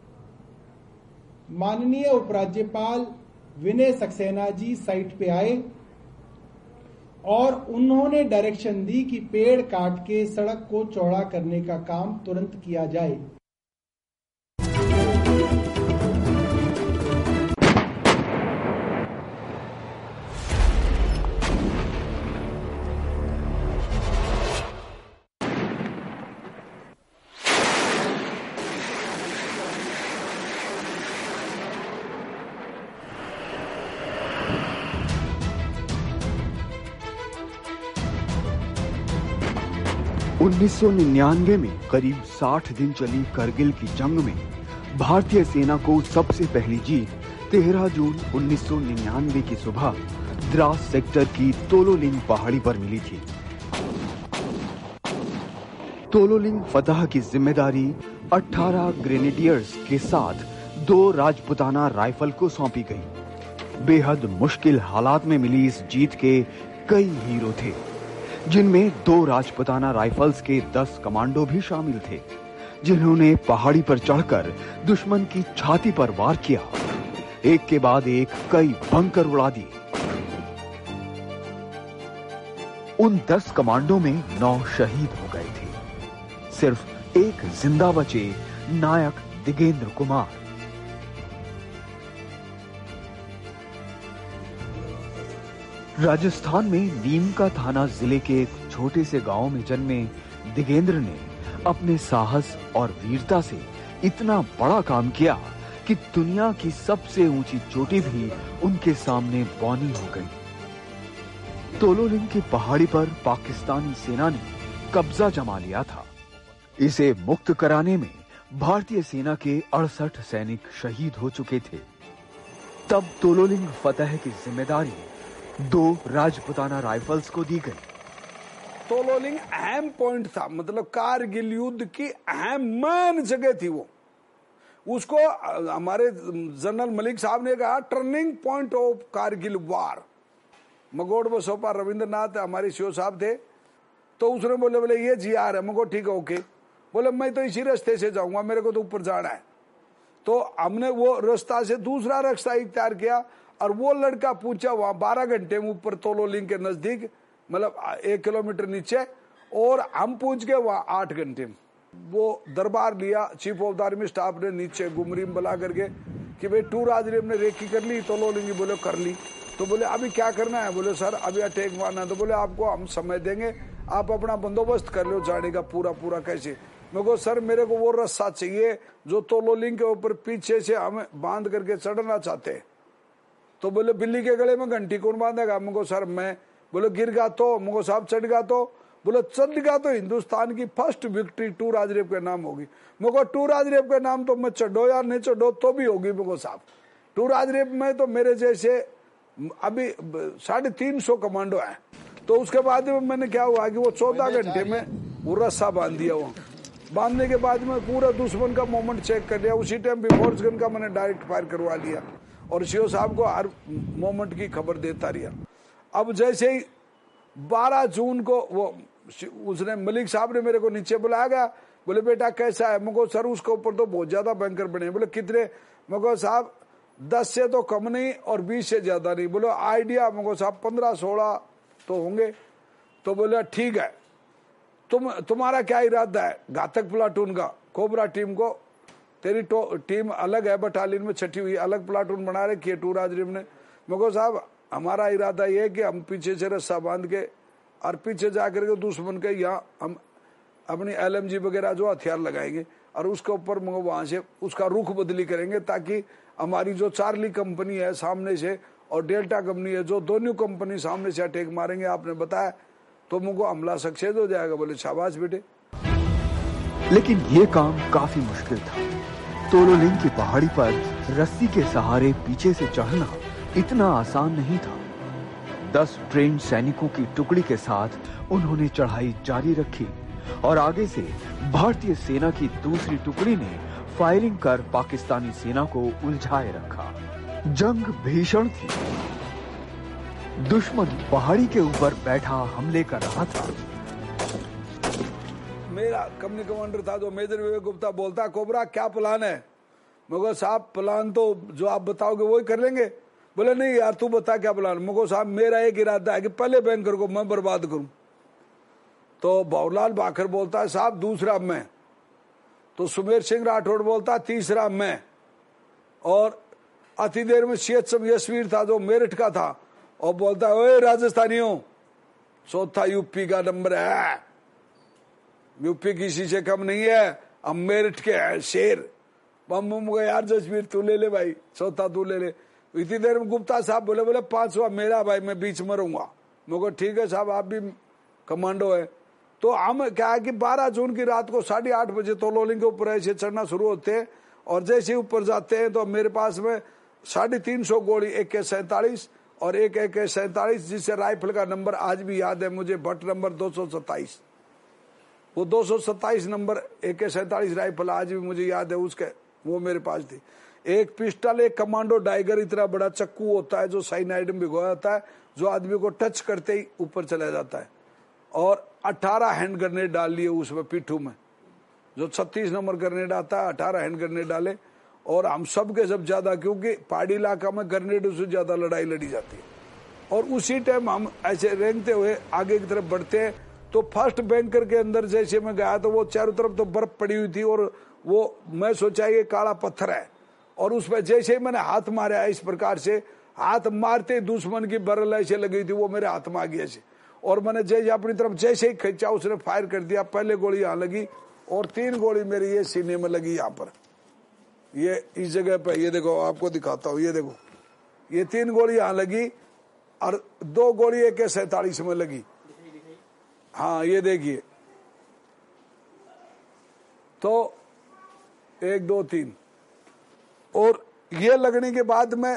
माननीय उपराज्यपाल विनय सक्सेना जी साइट पे आए और उन्होंने डायरेक्शन दी कि पेड़ काट के सड़क को चौड़ा करने का काम तुरंत किया जाए। उन्नीस सौ निन्यानवे में करीब साठ दिन चली करगिल की जंग में भारतीय सेना को सबसे पहली जीत तेरह जून उन्नीस सौ निन्यानवे की सुबह द्रास सेक्टर की तोलोलिंग पहाड़ी पर मिली थी। तोलोलिंग फतह की जिम्मेदारी अठारह ग्रेनेडियर्स के साथ दो राजपुताना राइफल को सौंपी गई। बेहद मुश्किल हालात में मिली इस जीत के कई हीरो थे, जिनमें दो राजपुताना राइफल्स के दस कमांडो भी शामिल थे, जिन्होंने पहाड़ी पर चढ़कर दुश्मन की छाती पर वार किया। एक के बाद एक कई बंकर उड़ा दिए। उन दस कमांडो में नौ शहीद हो गए थे। सिर्फ एक जिंदा बचे, नायक दिगेंद्र कुमार। राजस्थान में नीमका थाना जिले के एक छोटे से गांव में जन्मे दिगेंद्र ने अपने साहस और वीरता से इतना बड़ा काम किया कि दुनिया की सबसे ऊंची चोटी भी उनके सामने बौनी हो गई। तोलोलिंग की पहाड़ी पर पाकिस्तानी सेना ने कब्जा जमा लिया था। इसे मुक्त कराने में भारतीय सेना के अड़सठ सैनिक शहीद हो चुके थे। तब तोलोलिंग फतह की जिम्मेदारी दो राजपुताना राइफल्स को दी गई। तोलोलिंग अहम पॉइंट था, मतलब कारगिल युद्ध की अहम मेन जगह थी वो। उसको हमारे जनरल मलिक साहब ने कहा turning point of Kargil war. मगोड़ बसोपा रविंद्रनाथ हमारे सीओ साहब थे, तो उसने बोले बोले ये जी आ रहा है। मगो ठीक है ओके। बोले मैं तो इसी रास्ते से जाऊंगा, मेरे को तो ऊपर जाना है। तो हमने वो रास्ता से दूसरा रास्ता इख्तियार किया और वो लड़का पूछा वहां बारह घंटे में ऊपर तोलोलिंग के नजदीक, मतलब एक किलोमीटर नीचे, और हम पूछ गए वहां आठ घंटे में। वो दरबार लिया chief of the army staff ने नीचे गुमरीम बुला करके कि भाई टू राजरेब ने रेकी कर ली तोलोलिंग, बोले कर ली। तो बोले अभी क्या करना है? बोले सर अभी अटैक मारना है। तो बोले आपको हम समय देंगे, आप अपना बंदोबस्त कर लो जाने का पूरा पूरा। कैसे? मैं को सर मेरे को वो रस्सा चाहिए जो तोलोलिंग के ऊपर पीछे से हमें बांध करके चढ़ना चाहते हैं। तो बोले बिल्ली के गले में घंटी कौन बांधेगा? मुझको सर मैं। बोले गिरगा तो? मुझको साहब चढ़गा तो? बोले चढ़गा तो हिंदुस्तान की फर्स्ट विक्ट्री टू राजरेब के नाम होगी। मुझको टू राजरेब के नाम तो मैं चढ़ो या नहीं चढ़ो तो भी होगी। मुझको साहब टू राजरेब में तो मेरे जैसे अभी साढ़े तीन सौ कमांडो है। तो उसके बाद में मैंने क्या हुआ कि वो चौदह घंटे में वो रस्सा बांध दिया। वो बांधने के बाद में पूरा दुश्मन का मोमेंट चेक कर लिया। उसी टाइम बिफोर्स गन का मैंने डायरेक्ट फायर करवा लिया और सीओ साहब को हर मोमेंट की खबर देता रहा। अब जैसे ही बारह जून को वो उसने मलिक साहब ने मेरे को नीचे बुलाया गया। बोले बेटा कैसा है? मुझको सर उसके ऊपर तो बहुत ज्यादा बैंकर बने। बोले कितने? मुझको साहब दस से तो कम नहीं और बीस से ज्यादा नहीं। बोलो आइडिया? मुझको साहब पंद्रह सोलह तो होंगे। तो बोले ठीक है, तुम तुम्हारा क्या इरादा है? घातक प्लाटून का कोबरा टीम को, तेरी टीम अलग है, बटालियन में छठी हुई अलग प्लाटून बना रखी है टू राजरीब ने। मुझको साहब हमारा इरादा ये है कि हम पीछे से रस्सा बांध के और पीछे जाकर के दुश्मन के यहाँ हम अपनी एल एम जी वगैरह जो हथियार लगाएंगे और उसके ऊपर वहां से उसका रुख बदली करेंगे, ताकि हमारी जो चार्ली कंपनी है सामने से और डेल्टा कंपनी है, जो दोनों कंपनी सामने से अटैक मारेंगे आपने बताया, तो मुझको हमला सक्सेस हो जाएगा। बोले शाबाश बेटे। लेकिन ये काम काफी मुश्किल था। तोलोलिंग की पहाड़ी पर रस्सी के सहारे पीछे से चढ़ना इतना आसान नहीं था। दस ट्रेन सैनिकों की टुकड़ी के साथ उन्होंने चढ़ाई जारी रखी और आगे से भारतीय सेना की दूसरी टुकड़ी ने फायरिंग कर पाकिस्तानी सेना को उलझाए रखा। जंग भीषण थी। दुश्मन पहाड़ी के ऊपर बैठा हमले कर रहा था। मेरा कंपनी कमांडर था जो मेजर विवेक गुप्ता, बोलता कोबरा क्या प्लान है? मगर साहब प्लान तो जो आप बताओगे वही कर लेंगे। बोले नहीं यार तू बता क्या प्लान? मगर साहब मेरा एक इरादा है कि पहले बैंकर को मैं बर्बाद करूं। तो बाबूलाल बाखर बोलता है साहब दूसरा मैं। तो सुमेर सिंह राठौड़ बोलता तीसरा मैं। और अति देर में सीएचएम यशवीर था जो मेरठ का था और बोलता है ओए राजस्थानियों, चौथा यूपी का नंबर है, यूपी किसी से कम नहीं है, हम मेरठ के है शेर। मम्मू यार जसवीर तू ले ले भाई, चौथा तू ले ले। इतनी देर में गुप्ता साहब बोले बोले पांचवा मेरा भाई, मैं बीच में रहूंगा। मुझे ठीक है साहब आप भी कमांडो है। तो हम क्या है कि बारह जून की रात को साढ़े आठ बजे तोलोलिंग के ऊपर ऐसे चढ़ना शुरू होते हैं और जैसे ऊपर जाते हैं तो मेरे पास में साढ़े तीन सौ गोली ए के सैंतालीस और एक ए के सैंतालीस, जिससे राइफल का नंबर आज भी याद है मुझे, भट्ट नंबर दो सौ सत्ताईस। वो दो सौ सत्ताईस नंबर ए के सैंतालीस राइफल आज भी मुझे याद है, उसके वो मेरे पास थी। एक पिस्टल, एक कमांडो डाइगर, इतना बड़ा चक्कू होता है जो साइनाइड में भिगोया होता है, जो आदमी को टच करते ही ऊपर चला जाता है, और अठारह हैंड ग्रेनेड डाल लिए उसमें पीठू में, जो छत्तीस नंबर ग्रेनेड आता है, अठारह हैंड ग्रेनेड डाले। और हम सब के सब ज्यादा, क्योंकि पहाड़ी इलाका में ग्रेनेड से ज्यादा लड़ाई लड़ी जाती है। और उसी टाइम हम ऐसे रेंगते हुए आगे की तरफ बढ़ते हैं तो फर्स्ट बैंकर के अंदर जैसे मैं गया तो वो चारों तरफ तो बर्फ पड़ी हुई थी और वो मैं सोचा ये काला पत्थर है, और उसमें जैसे ही मैंने हाथ मारा इस प्रकार से, हाथ मारते दुश्मन की बरल ऐसे लगी थी, वो मेरे हाथ में आ गई ऐसे, और मैंने जैसे अपनी तरफ जैसे ही खींचा उसने फायर कर दिया। पहले गोली यहाँ लगी और तीन गोली मेरी ये सीने में लगी, यहाँ पर ये इस जगह पे, ये देखो आपको दिखाता हूँ, ये देखो ये तीन गोली यहाँ लगी और दो गोली एक के सैतालीस में लगी। हाँ ये देखिए, तो एक दो तीन, और ये लगने के बाद में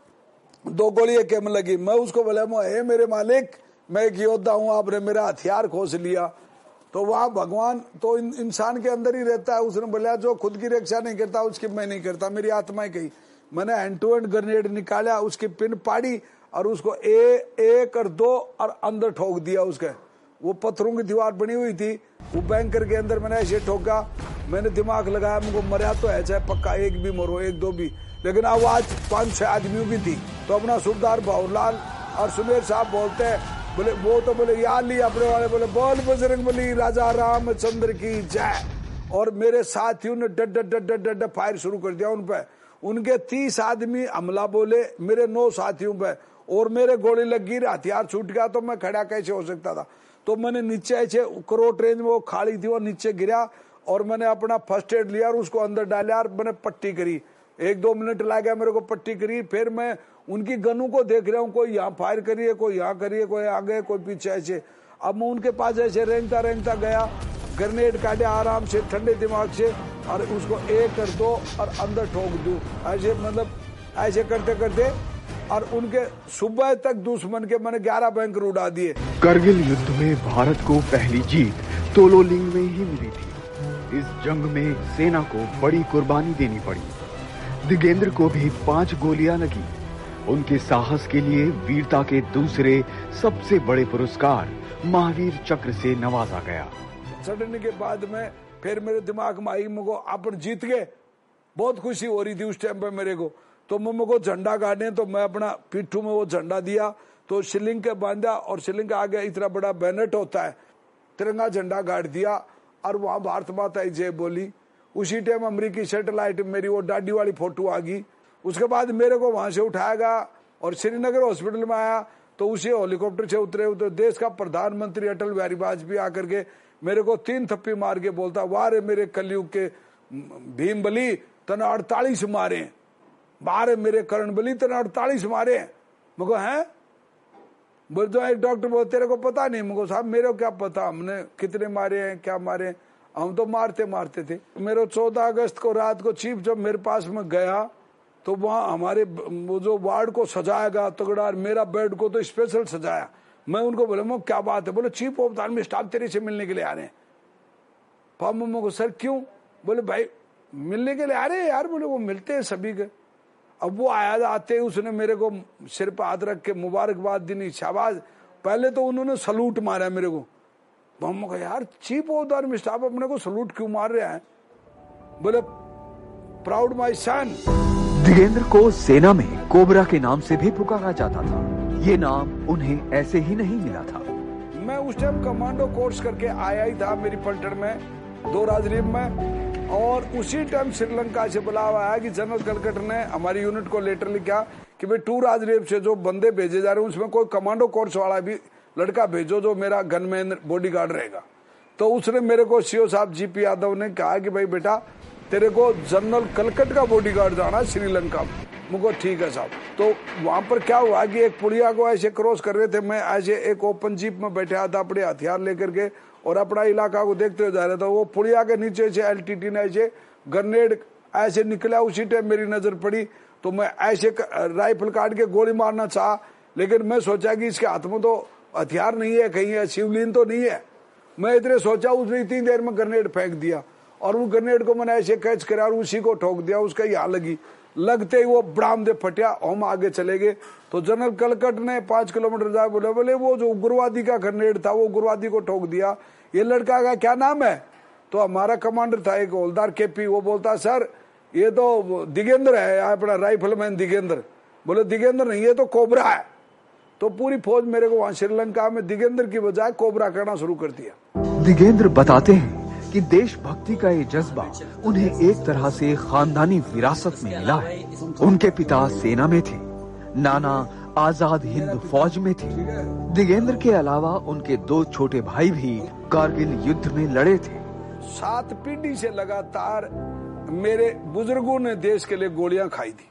दो गोली एक में लगी। मैं उसको बोला हे मेरे मालिक, मैं एक योद्धा हूं, आपने मेरा हथियार खोस लिया। तो वहां भगवान तो इन, इंसान के अंदर ही रहता है। उसने बोला जो खुद की रक्षा नहीं करता उसकी मैं नहीं करता, मेरी आत्मा ही कही। मैंने हैंड टू हैंड ग्रेनेड निकाला, उसकी पिन पाड़ी और उसको ए, एक और दो और अंदर ठोक दिया। उसके वो पत्थरों की दीवार बनी हुई थी, वो बैंकर के अंदर मैंने ऐसे ठोका। मैंने दिमाग लगाया, मुझको मरा तो है चाहे पक्का, एक भी मरो एक दो भी, लेकिन आवाज पांच छह आदमियों की थी। तो अपना सूबेदार भावलाल और सुमेर साहब बोलते हैं, बोले वो तो बोले याद ली अपने वाले, बोले बोल बजरंगबली राजा रामचंद्र की जय। और मेरे साथियों ने डट डट डट डट डट फायर शुरू कर दिया उन पे। उनके तीस आदमी हमला बोले मेरे नौ साथियों पे, और मेरे गोली लगी, हथियार छूट गया। तो मैं खड़ा कैसे हो सकता था? तो मैंने नीचे ऐसे करोट रेंज में वो खाली थी, वो नीचे गिरा और मैंने अपना फर्स्ट एड लिया और उसको अंदर डाला और मैंने पट्टी करी। एक दो मिनट लग गया मेरे को पट्टी करी। फिर मैं उनकी गनों को देख रहा हूँ, कोई यहाँ फायर करिए, कोई यहाँ करिए, कोई आगे, कोई पीछे ऐसे। अब मैं उनके पास ऐसे रेंगता रेंगता गया, ग्रेनेड काटे आराम से ठंडे दिमाग से, और उसको एक कर दो और अंदर ठोक दूं, ऐसे मतलब ऐसे करते करते, और उनके सुबह तक दुश्मन के मैंने ग्यारह बैंकर उड़ा दिए। करगिल युद्ध में भारत को पहली जीत तोलोलिंग में ही मिली थी। इस जंग में सेना को बड़ी कुर्बानी देनी पड़ी। दिगेंद्र को भी पांच गोलियां लगी। उनके साहस के लिए वीरता के दूसरे सबसे बड़े पुरस्कार महावीर चक्र से नवाजा गया। चढ़ने के बाद में फिर मेरे दिमाग में आई, मुझको अपन जीत गए, बहुत खुशी हो रही थी उस टाइम पे मेरे को। तो मैं मुझको झंडा गाड़ने, तो मैं अपना पिट्ठू में वो झंडा दिया, तो शिलिंग के बांधा और शिलिंग के आगे इतना बड़ा बैनर होता है, तिरंगा झंडा गाड़ दिया और वहां भारत माता की जय बोली। उसी टाइम अमेरिकी सैटेलाइट मेरी वो डाडी वाली फोटो आ गई। उसके बाद मेरे को वहां से उठाया गया और श्रीनगर हॉस्पिटल में आया, तो उसी हेलीकॉप्टर से उतरे उतरे देश का प्रधानमंत्री अटल बिहारी वाजपेयी आकर के मेरे को तीन थप्पी मार के बोलता, वाह रे मेरे कलयुग के भीम बली, तने अड़तालीस मारे, बारह मेरे करण बली, तने अड़तालीस मारे। मुझको है बोल, तो एक डॉक्टर बोल तेरे को पता नहीं। मुझको साहब मेरे को क्या पता हमने कितने मारे हैं, क्या मारे, हम तो मारते मारते थे। मेरे चौदह अगस्त को रात को चीफ जब मेरे पास में गया, तो वहाँ हमारे वो जो वार्ड को सजाया गया तगड़ा, मेरा बेड को तो स्पेशल सजाया। मैं उनको बोला मैं क्या बात है? बोले chief of the army staff तेरे से मिलने के लिए आ रहे हैं। पापा को सर क्यों? बोले भाई मिलने के लिए आ रहे हैं यार। बोले वो मिलते हैं सभी के। अब वो आया, आते ही उसने मेरे को सिर पर हाथ रख के मुबारकबाद दी, शाबाश। पहले तो उन्होंने सलूट मारा मेरे को। हम कहा यार chief of the army staff अपने को सलूट क्यों मार रहे हैं? बोले प्राउड माय सन। दिगेंद्र को सेना में कोबरा के नाम से भी पुकारा जाता था। ये नाम उन्हें ऐसे ही नहीं मिला था। मैं उस टाइम कमांडो कोर्स करके आया ही था मेरी पलटन में, दो राजरीब में, और उसी टाइम श्रीलंका से बुलावा आया कि जनरल कलकट ने हमारी यूनिट को लेटर लिखा कि भाई टू राजरीब से जो बंदे भेजे जा रहे हैं उसमें कोई कमांडो कोर्स वाला भी लड़का भेजो जो मेरा गनमैन बॉडीगार्ड रहेगा। तो उसने मेरे को सीओ साहब जीपी यादव ने कहा कि भाई बेटा तेरे को जनरल कलकट का बॉडीगार्ड जाना श्रीलंका में। मुझको ठीक है साहब। तो वहां पर क्या हुआ कि एक पुलिया को ऐसे क्रॉस कर रहे थे, मैं ऐसे एक ओपन जीप में बैठा था अपने हथियार लेकर के और अपना इलाका को देखते हुए जा रहा था। वो पुलिया के नीचे से एलटीटी ने ऐसे ग्रेनेड ऐसे निकला, उसी टाइम मेरी नजर पड़ी तो मैं ऐसे राइफल काट के गोली मारना चाहा, लेकिन मैं सोचा कि इसके हाथ में तो हथियार नहीं है, कहीं है शिवलिंग तो नहीं है। मैं इतने सोचा, उसने इतनी देर में ग्रेनेड फेंक दिया और उस ग्रेनेड को मैंने ऐसे कैच करा और उसी को ठोक दिया। उसका यहाँ लगी, लगते ही वो बड़ाम दे फटिया, हम आगे चले गए। तो जनरल कलकट ने पांच किलोमीटर जाए बोले बोले वो जो उग्रवादी का ग्रेनेड था वो उग्रवादी को ठोक दिया। ये लड़का का क्या नाम है? तो हमारा कमांडर था एक हवलदार केपी, वो बोलता सर ये तो दिगेंद्र है, अपना राइफलमैन दिगेंद्र। बोले दिगेंद्र नहीं, ये तो कोबरा है। तो पूरी फौज मेरे को वहां श्रीलंका में दिगेंद्र की बजाय कोबरा करना शुरू कर दिया। दिगेंद्र बताते हैं कि देशभक्ति का ये जज्बा उन्हें एक तरह से खानदानी विरासत में मिला है। उनके पिता सेना में थे, नाना आजाद हिंद फौज में थे। दिगेंद्र के अलावा उनके दो छोटे भाई भी कारगिल युद्ध में लड़े थे। सात पीढ़ी से लगातार मेरे बुजुर्गों ने देश के लिए गोलियां खाई थी।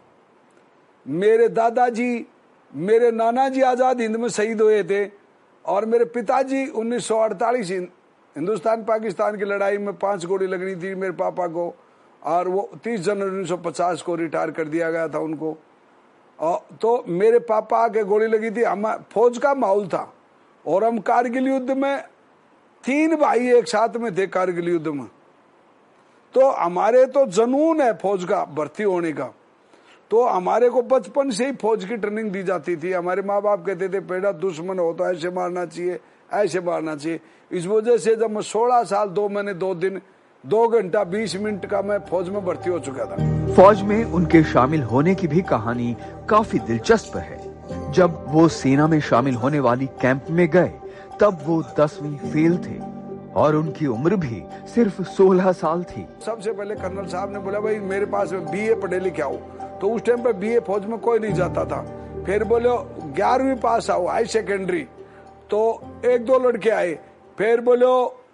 मेरे दादाजी, मेरे नाना जी आजाद हिंद में शहीद हुए थे और मेरे पिताजी उन्नीस सौ अड़तालीस हिंदुस्तान पाकिस्तान की लड़ाई में पांच गोली लगनी थी मेरे पापा को, और वो तीस जनवरी उन्नीस सौ पचास को रिटायर कर दिया गया था उनको। और तो मेरे पापा के गोली लगी थी, हम फौज का माहौल था और हम कारगिल युद्ध में तीन भाई एक साथ में थे कारगिल युद्ध में। तो हमारे तो जुनून है फौज का भर्ती होने का, तो हमारे को बचपन से ही फौज की ट्रेनिंग दी जाती थी। हमारे माँ बाप कहते थे बेटा दुश्मन हो तो ऐसे मारना चाहिए, ऐसे मारना चाहिए। इस वजह से जब मैं सोलह साल दो महीने दो दिन दो घंटा बीस मिनट का मैं फौज में भर्ती हो चुका था। फौज में उनके शामिल होने की भी कहानी काफी दिलचस्प है। जब वो सेना में शामिल होने वाली कैंप में गए तब वो दसवीं फेल थे और उनकी उम्र भी सिर्फ सोलह साल थी। सबसे पहले कर्नल साहब ने बोला भाई मेरे पास बीए पढ़े लिखे आओ, तो उस टाइम पे बीए फौज में कोई नहीं जाता था। फिर बोले ग्यारहवीं पास आओ हाई सेकेंडरी, तो एक दो लड़के आए। फिर बोलो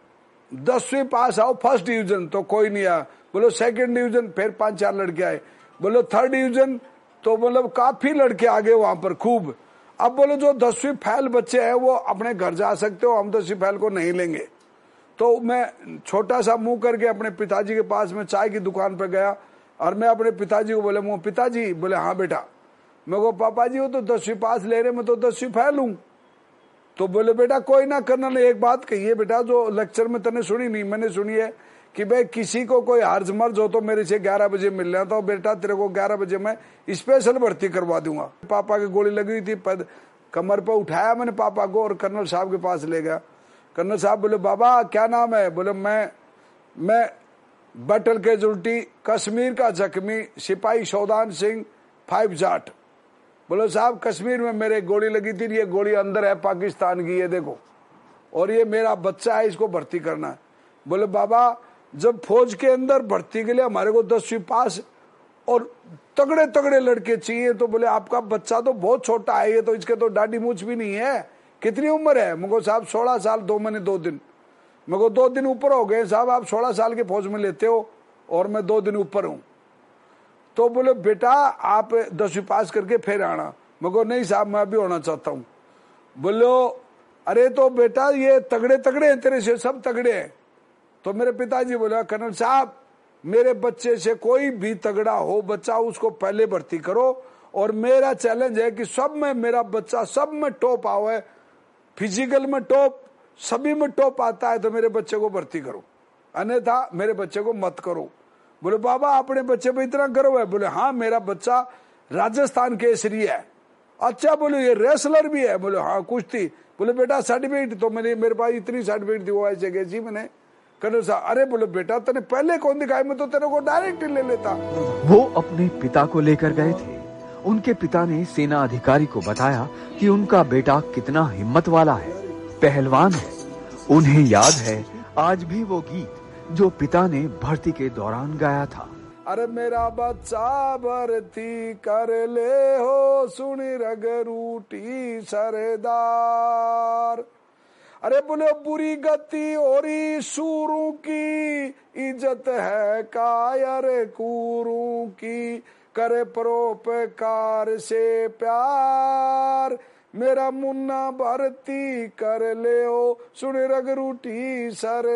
दसवीं पास आओ फर्स्ट डिवीजन, तो कोई नहीं आया। बोलो सेकंड डिवीजन, फिर पांच चार लड़के आए। बोलो थर्ड डिवीजन, तो मतलब काफी लड़के आ गए वहां पर खूब। अब बोलो जो दसवीं फेल बच्चे हैं वो अपने घर जा सकते हो, हम दसवीं फेल को नहीं लेंगे। तो मैं छोटा सा मुंह करके अपने पिताजी के पास में चाय की दुकान पर गया और मैं अपने पिताजी को बोले मुंह पिताजी, बोले हाँ बेटा। मैं को पापा जी वो तो दसवीं पास ले रहे, मैं तो दसवीं फेल हूं। तो बोले बेटा कोई ना, कर्नल ने एक बात कही है बेटा जो लेक्चर में तने सुनी नहीं, मैंने सुनी है कि भाई किसी को कोई हर्ज मर्ज हो तो मेरे से ग्यारह बजे मिल रहा था, तो बेटा तेरे को ग्यारह बजे मैं स्पेशल भर्ती करवा दूंगा। पापा की गोली लगी हुई थी, पद कमर पर उठाया मैंने पापा को और कर्नल साहब के पास ले गया। कर्नल साहब बोले बाबा क्या नाम है? बोले मैं मैं बैटल कैजुअल्टी कश्मीर का जख्मी सिपाही शौदान सिंह फाइव जाट। बोलो साहब कश्मीर में मेरे गोली लगी थी, ये गोली अंदर है पाकिस्तान की, ये देखो, और ये मेरा बच्चा है, इसको भर्ती करना है। बोले बाबा जब फौज के अंदर भर्ती के लिए हमारे को दसवीं पास और तगड़े तगड़े लड़के चाहिए, तो बोले आपका बच्चा तो बहुत छोटा है, ये तो इसके तो दाढ़ी मूछ भी नहीं है, कितनी उम्र है? मुझको साहब सोलह साल दो महीने दो दिन। मुझको दो दिन ऊपर हो गए साहब, आप सोलह साल के फौज में लेते हो और मैं दो दिन ऊपर हूं। तो बोले बेटा आप दसवीं पास करके फिर आना। मुझको नहीं साहब मैं अभी होना चाहता हूं। बोलो अरे तो बेटा ये तगड़े तगड़े हैं तेरे से, सब तगड़े हैं। तो मेरे पिताजी बोले कर्नल साहब मेरे बच्चे से कोई भी तगड़ा हो बच्चा उसको पहले भर्ती करो, और मेरा चैलेंज है कि सब में मेरा बच्चा सब में टॉप आवे, फिजिकल में टॉप, सभी में टॉप आता है तो मेरे बच्चे को भर्ती करो, अन्यथा मेरे बच्चे को मत करो। बोले बाबा अपने बच्चे पे इतना गर्व है? बोले हाँ मेरा बच्चा राजस्थान केसरी है। अच्छा बोले ये रेसलर भी है? बोले हाँ कुश्ती। बोले बेटा सर्टिफिकेट? तो मैंने मेरे पास इतनी सर्टिफिकेट थी वो ऐसे गए जी मैंने। कर्नल साहब अरे बोले बेटा तेने पहले कौन दिखाई, मैं तो तेरे को डायरेक्ट ले लेता। वो अपने पिता को लेकर गए थे। उनके पिता ने सेना अधिकारी को बताया कि उनका बेटा कितना हिम्मत वाला है, पहलवान है। उन्हें याद है आज भी वो गीत जो पिता ने भर्ती के दौरान गाया था। अरे मेरा बच्चा भर्ती कर ले हो सुनी रग रूटी सरदार। अरे बोले बुरी गति और सूरों की इज्जत है कायर कूरों की, करे परोपकार से प्यार, मेरा मुन्ना भर्ती कर ले ओ सुन रगरूटी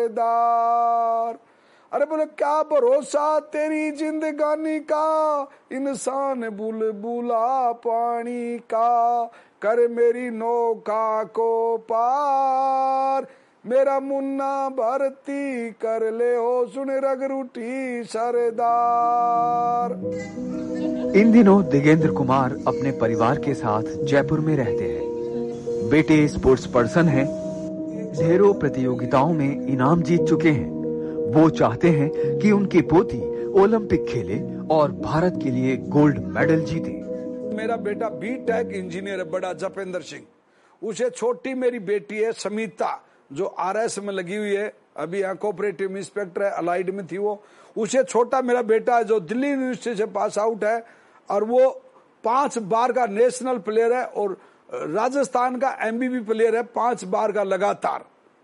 सरदार। अरे बोले क्या भरोसा तेरी जिंदगानी का, इंसान बुलबुला पानी का, कर मेरी नौका को पार, मेरा मुन्ना भर्ती कर ले हो सुन रगरूटी सरदार। इन दिनों दिगेंद्र कुमार अपने परिवार के साथ जयपुर में रहते हैं। बेटे स्पोर्ट्स पर्सन हैं, ढेरों प्रतियोगिताओं में इनाम जीत चुके हैं। वो चाहते हैं कि उनकी पोती ओलंपिक खेले और भारत के लिए गोल्ड मेडल जीते। मेरा बेटा बी टेक इंजीनियर है, बड़ा जपेंद्र सिंह। उसे छोटी मेरी बेटी है समीता, जो आरएस में लगी हुई है, अभी यहाँ कोऑपरेटिव इंस्पेक्टर है, अलाइड में थी वो। उसे छोटा मेरा बेटा है जो दिल्ली यूनिवर्सिटी से पास आउट है, और वो पांच बार का नेशनल प्लेयर है और राजस्थान का एमबीबी प्लेयर है, पांच बार का लगातार।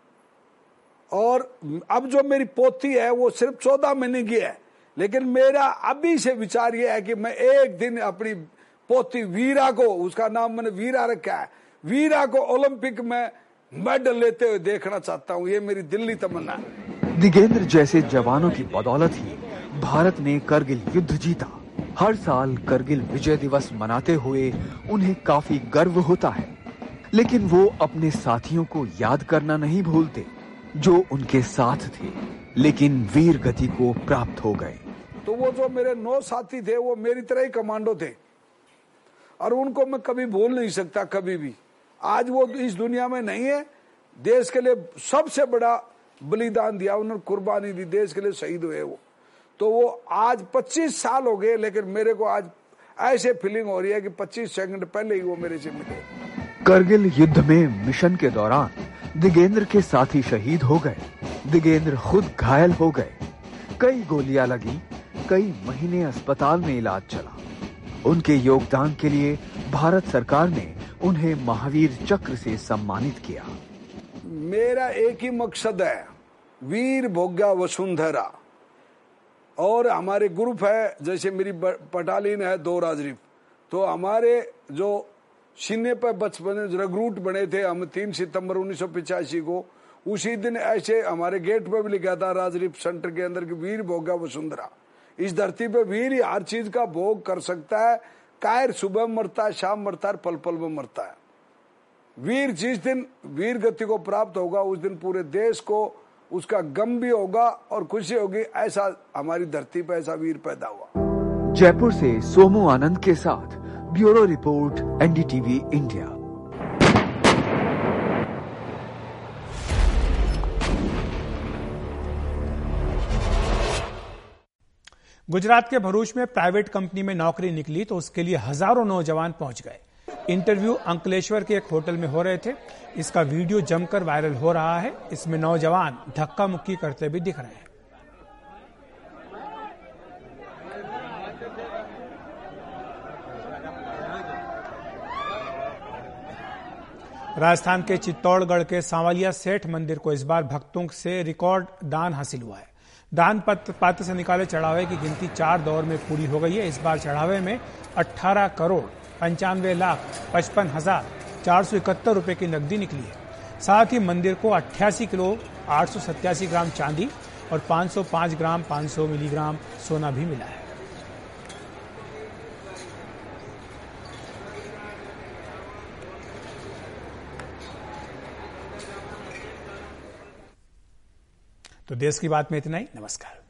और अब जो मेरी पोती है वो सिर्फ चौदह महीने की है, लेकिन मेरा अभी से विचार ये है कि मैं एक दिन अपनी पोती वीरा को, उसका नाम मैंने वीरा रखा है, वीरा को ओलंपिक में मेडल लेते हुए देखना चाहता हूँ। ये मेरी दिल्ली तमन्ना है। दिगेंद्र जैसे जवानों की बदौलत ही भारत ने करगिल युद्ध जीता। हर साल करगिल विजय दिवस मनाते हुए उन्हें काफी गर्व होता है, लेकिन वो अपने साथियों को याद करना नहीं भूलते जो उनके साथ थे, लेकिन वीर गति को प्राप्त हो गए। तो वो जो मेरे नौ साथी थे वो मेरी तरह ही कमांडो थे, और उनको मैं कभी भूल नहीं सकता, कभी भी। आज वो इस दुनिया में नहीं है। देश के लिए सबसे बड़ा बलिदान दिया उन्होंने, कुर्बानी दी, देश के लिए शहीद हुए वो। तो वो आज पच्चीस साल हो गए, लेकिन मेरे को आज ऐसे फीलिंग हो रही है कि पच्चीस सेकंड पहले ही वो मेरे से मिले। करगिल युद्ध में मिशन के दौरान दिगेंद्र के साथी शहीद हो गए। दिगेंद्र खुद घायल हो गए। कई गोलियां लगी, कई महीने अस्पताल में इलाज चला। उनके योगदान के लिए भारत सरकार ने उन्हें महावीर चक्र से सम्मानित किया। मेरा एक ही मकसद है, वीर भोग्या वसुंधरा। और हमारे ग्रुप है, जैसे मेरी पटालीन है दो राजरीफ, तो हमारे जो सीने पर बचपन रगरूट बने थे हम तीन सितंबर उन्नीस सौ पिचासी को, उसी दिन ऐसे हमारे गेट पर भी लिखा था राजरीफ सेंटर के अंदर कि वीर भोग्या वसुंधरा। इस धरती पे वीर ही हर चीज का भोग कर सकता है। कायर सुबह मरता है, शाम मरता है, पल पल में मरता है। वीर जिस दिन वीर गति को प्राप्त होगा उस दिन पूरे देश को उसका गम भी होगा और खुशी होगी। ऐसा हमारी धरती पर ऐसा वीर पैदा हुआ। जयपुर से सोमू आनंद के साथ bureau report, NDTV India. Gujarat के भरूच में प्राइवेट कंपनी में नौकरी निकली तो उसके लिए हजारों नौजवान पहुंच गए। इंटरव्यू अंकलेश्वर के एक होटल में हो रहे थे। इसका वीडियो जमकर वायरल हो रहा है। इसमें नौजवान धक्का मुक्की करते भी दिख रहे हैं। राजस्थान के चित्तौड़गढ़ के सांवलिया सेठ मंदिर को इस बार भक्तों से रिकॉर्ड दान हासिल हुआ है। दान पात्र से निकाले चढ़ावे की गिनती चार दौर में पूरी हो गई है। इस बार चढ़ावे में अठारह करोड़ पंचानवे लाख पचपन हजार चार सौ इकहत्तर रुपए की नकदी निकली है। साथ ही मंदिर को अट्ठासी किलो आठ सौ सत्तासी ग्राम चांदी और पाँच सौ पाँच ग्राम पाँच सौ मिलीग्राम सोना भी मिला है। तो देश की बात में इतना ही। नमस्कार।